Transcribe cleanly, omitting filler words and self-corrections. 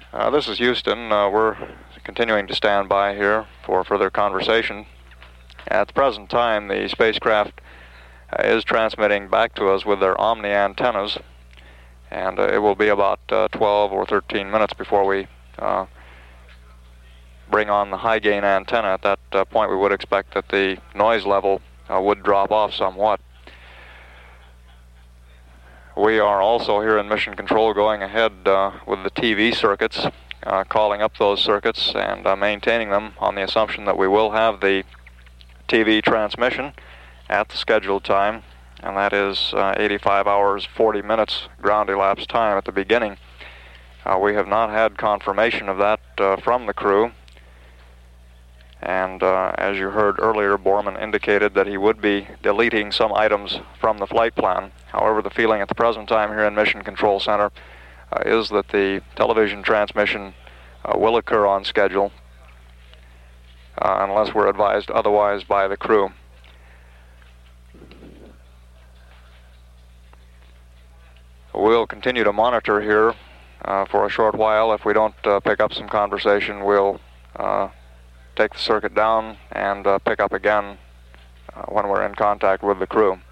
This is Houston. We're continuing to stand by here for further conversation. At the present time, the spacecraft is transmitting back to us with their Omni antennas, and it will be about 12 or 13 minutes before we bring on the high gain antenna. At that point, we would expect that the noise level would drop off somewhat. We are also here in Mission Control going ahead with the TV circuits, calling up those circuits and maintaining them on the assumption that we will have the TV transmission at the scheduled time, and that is 85 hours 40 minutes ground elapsed time at the beginning. We have not had confirmation of that from the crew, and as you heard earlier, Borman indicated that he would be deleting some items from the flight plan. However, the feeling at the present time here in Mission Control Center is that the television transmission will occur on schedule unless we're advised otherwise by the crew. We'll continue to monitor here for a short while. If we don't pick up some conversation, we'll take the circuit down and pick up again when we're in contact with the crew.